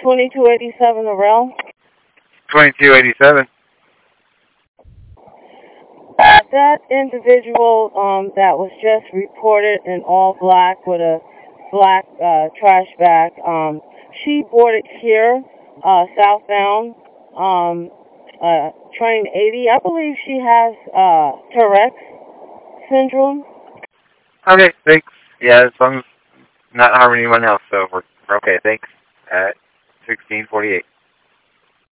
2287 Arel. 2287. That individual that was just reported in all black with a black trash bag, she boarded here, southbound, train 80. I believe she has Tourette's syndrome. Okay, thanks. Yeah, as long as not harming anyone else, so we're okay, thanks. At 1648.